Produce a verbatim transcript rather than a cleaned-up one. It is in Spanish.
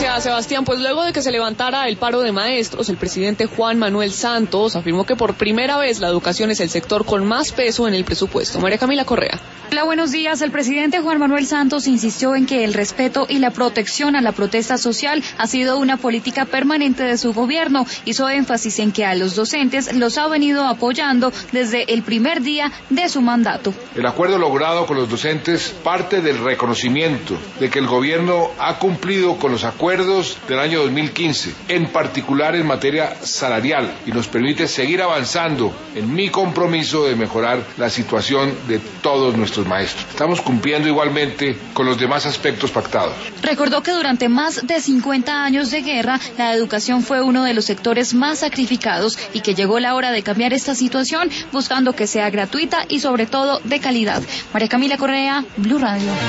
Gracias, Sebastián. Pues luego de que se levantara el paro de maestros, el presidente Juan Manuel Santos afirmó que por primera vez la educación es el sector con más peso en el presupuesto. María Camila Correa. Hola, buenos días. El presidente Juan Manuel Santos insistió en que el respeto y la protección a la protesta social ha sido una política permanente de su gobierno. Hizo énfasis en que a los docentes los ha venido apoyando desde el primer día de su mandato. El acuerdo logrado con los docentes parte del reconocimiento de que el gobierno ha cumplido con los acuerdos del año dos mil quince, en particular en materia salarial, y nos permite seguir avanzando en mi compromiso de mejorar la situación de todos nuestros maestros. Estamos cumpliendo igualmente con los demás aspectos pactados. Recordó que durante más de cincuenta años de guerra, la educación fue uno de los sectores más sacrificados y que llegó la hora de cambiar esta situación buscando que sea gratuita y sobre todo de calidad. María Camila Correa, Blue Radio.